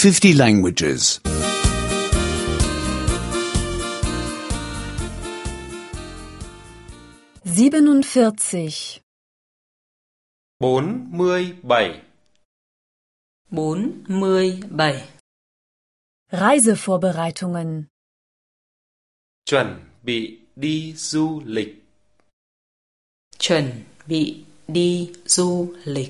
50 languages. 47. 47. 47. Reisevorbereitungen. Chuẩn bị đi du lịch. Chuẩn bị đi du lịch.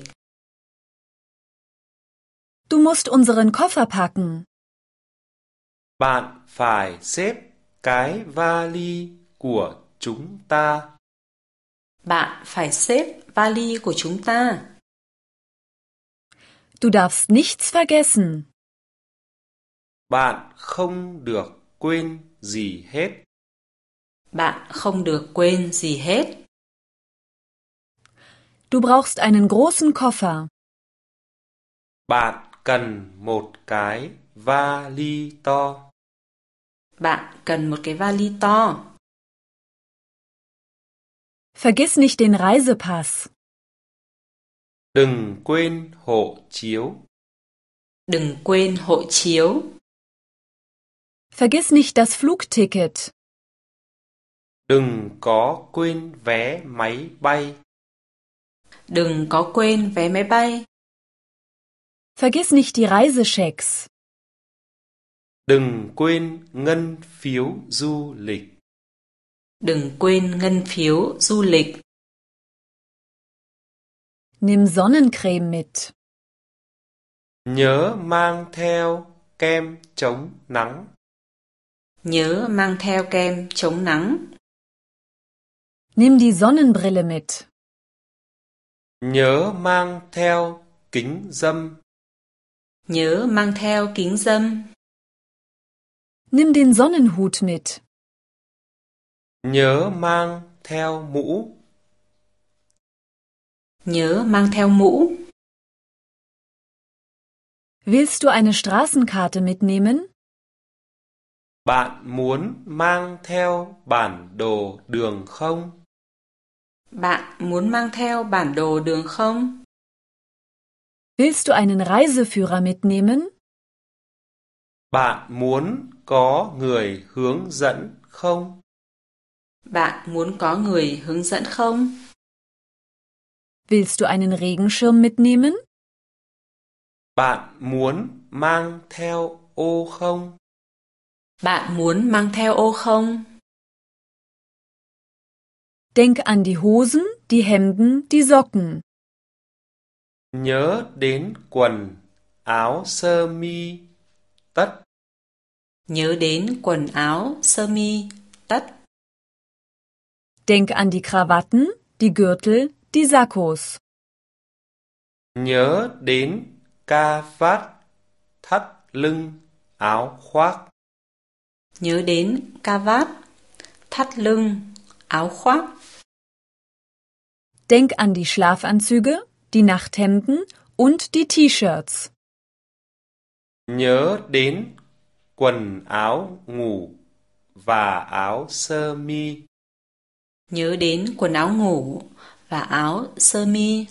Du musst unseren Koffer packen. Bạn phải xếp cái vali của chúng ta. Bạn phải xếp vali của chúng ta. Du darfst nichts vergessen. Bạn không được quên gì hết. Bạn không được quên gì hết. Du brauchst einen großen Koffer. Bạn cần một cái vali to. Bạn cần một cái vali to. Vergiss nicht den Reisepass. Đừng quên hộ chiếu. Đừng quên hộ chiếu. Vergiss nicht das Flugticket. Đừng có quên vé máy bay. Đừng có quên vé máy bay. Vergiss nicht die Reisechecks. Đừng quên ngân phiếu du lịch. Đừng quên ngân phiếu du lịch. Nimm Sonnencreme mit. Nhớ mang theo kem chống nắng. Nhớ mang theo kem chống nắng. Nimm die Sonnenbrille mit. Nhớ mang theo kính râm. Nhớ mang theo kính râm. Nimm den Sonnenhut mit. Nhớ mang theo mũ. Nhớ mang theo mũ. Willst du eine Straßenkarte mitnehmen? Bạn muốn mang theo bản đồ đường không? Bạn muốn mang theo bản đồ đường không? Willst du einen Reiseführer mitnehmen? Bạn muốn có người hướng dẫn không? Bạn muốn có người hướng dẫn không? Willst du einen Regenschirm mitnehmen? Bạn muốn mang theo ô không? Bạn muốn mang theo ô không? Denk an die Hosen, die Hemden, die Socken. Nhớ đến quần, áo sơ mi, tất. Nhớ đến quần áo, sơ mi, tất. Denk an die Krawatten, die Gürtel, die Sakkos. Nhớ đến ca vát, thắt lưng, áo khoác. Nhớ đến cà vạt, thắt lưng, áo khoác. Denk an die Schlafanzüge, die Nachthemden und die T-Shirts. Nhớ đến quần áo ngủ và áo sơ mi. Nhớ đến quần áo ngủ và áo sơ mi.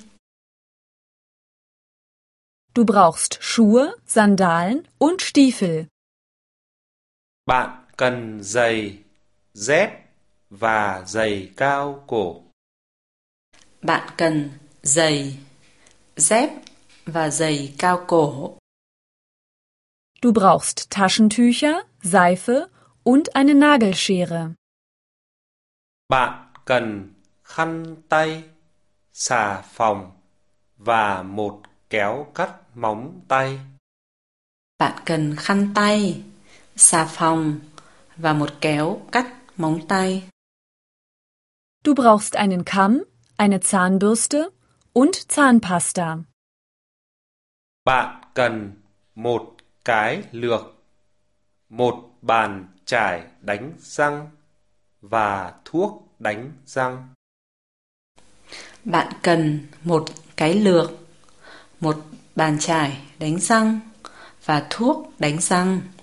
Du brauchst Schuhe, Sandalen und Stiefel. Bạn cần giày, dép và giày cao cổ. Bạn cần giày, dép và giày cao cổ. Du brauchst Taschentücher, Seife und eine Nagelschere. Bạn cần khăn tay, xà phòng và một kéo cắt móng tay. Bạn cần khăn tay, xà phòng và một kéo cắt móng tay. Du brauchst einen Kamm, eine Zahnbürste und Zahnpasta. Bạn cần một cái lược, một bàn chải đánh răng và thuốc đánh răng. Bạn cần một cái lược, một bàn chải đánh răng và thuốc đánh răng.